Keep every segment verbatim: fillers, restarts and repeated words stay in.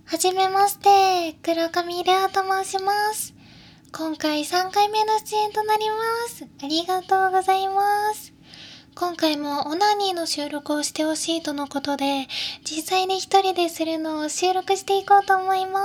はじめまして、黒髪レアと申します。今回さんかいめの出演となります。ありがとうございます。今回もオナニーの収録をしてほしいとのことで、実際に一人でするのを収録していこうと思います。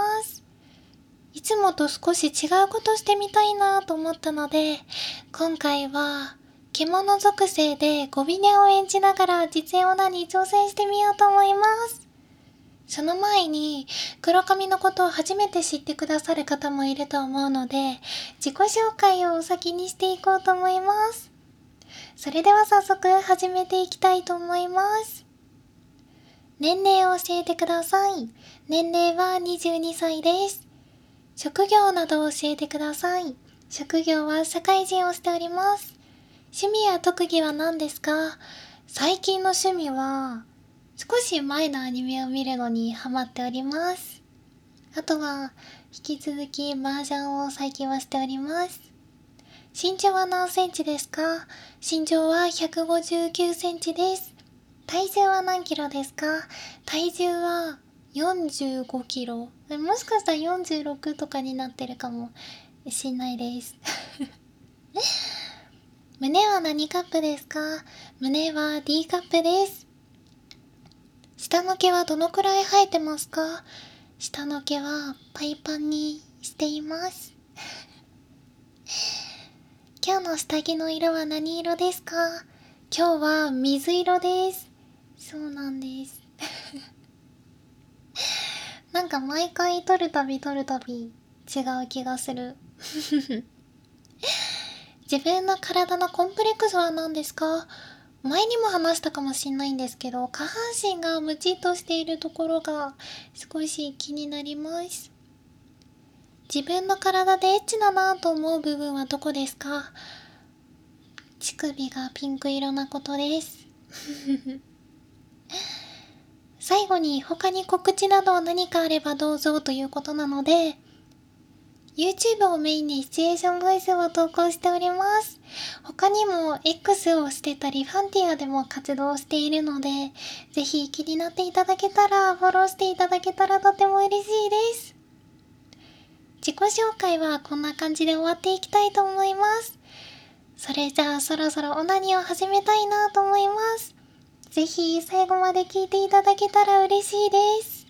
いつもと少し違うことしてみたいなと思ったので、今回は獣属性でゴビニャを演じながら実演オナニー挑戦してみようと思います。その前に、黒髪のことを初めて知ってくださる方もいると思うので、自己紹介をお先にしていこうと思います。それでは早速始めていきたいと思います。年齢を教えてください。年齢はにじゅうにさいです。職業などを教えてください。職業は社会人をしております。趣味や特技は何ですか？最近の趣味は、少し前のアニメを見るのにハマっております。あとは、引き続き麻雀を最近はしております。身長は何センチですか？身長はひゃくごじゅうきゅうセンチです。体重は何キロですか？体重はよんじゅうごキロ。もしかしたらよんじゅうろくとかになってるかもしんないです。胸は何カップですか？胸は D カップです。下の毛はどのくらい生えてますか？下の毛はパイパンにしています。今日の下着の色は何色ですか？今日は水色です。そうなんです。なんか毎回撮るたび撮るたび違う気がする。自分の体のコンプレックスは何ですか？前にも話したかもしんないんですけど、下半身がムチっとしているところが少し気になります。自分の体でエッチだなぁと思う部分はどこですか？乳首がピンク色なことです。最後に他に告知など何かあればどうぞということなので、YouTube をメインにシチュエーションボイスを投稿しております。他にも X をしてたり、ファンティアでも活動しているので、ぜひ気になっていただけたら、フォローしていただけたらとても嬉しいです。自己紹介はこんな感じで終わっていきたいと思います。それじゃあそろそろオナニーを始めたいなと思います。ぜひ最後まで聞いていただけたら嬉しいです。